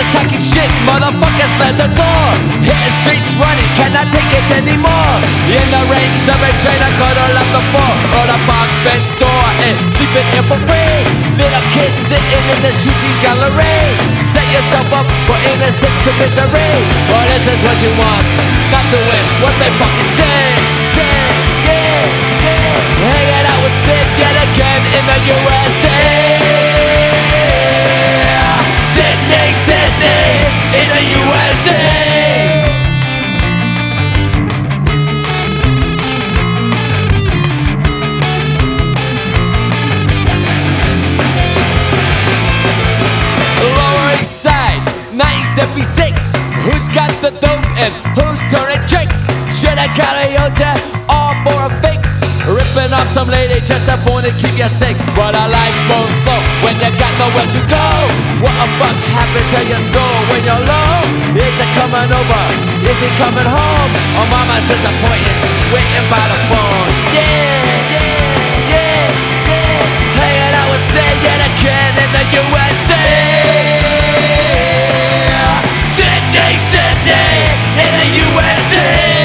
Brothers talking shit, motherfuckers slam the door. Hitting streets running, cannot take it anymore. In the rain, subway train, I cuddle up the floor or the park bench door and sleeping here for free. Little kids sitting in the shooting gallery. Set yourself up for innocence to misery. Well, this is what you want, not doing what they fucking say. Hanging out with Sid yet again in the USA. Sydney, in the USA. Lower East Side, 1976. Who's got the dope and who's turning tricks? Shit at Caliota, all for a fix. Ripping off some lady just to born to keep you sick. But I like bones slow when you got nowhere to go. What the fuck happened to your soul when you're low? Is it coming over? Is he coming home? Oh, mama's disappointed, waiting by the phone. Yeah. Hanging out with Sid yet again in the USA. Sydney, in the USA.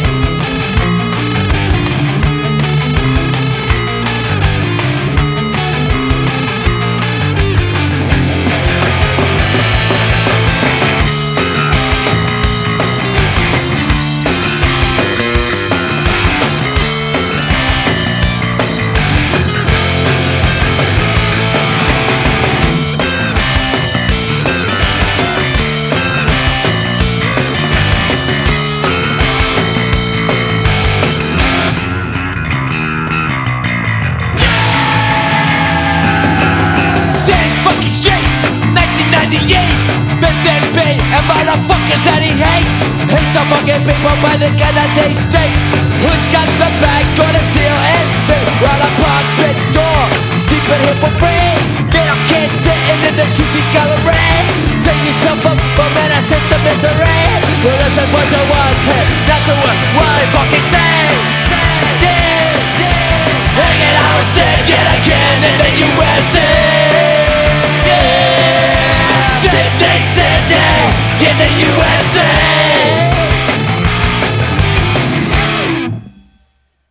And motherfuckers that he hates. He's so fucking people by the gun that they straight. Who's got the bag, gonna steal his feet? Round a park bitch door, sleeping here for free. Little kids sitting in the shooting gallery. Set yourself up for innocence to misery. Well, this is what you want, hey, not the word, what I fucking say. Hanging out with Sid yet again in the USA. Sydney, in the USA.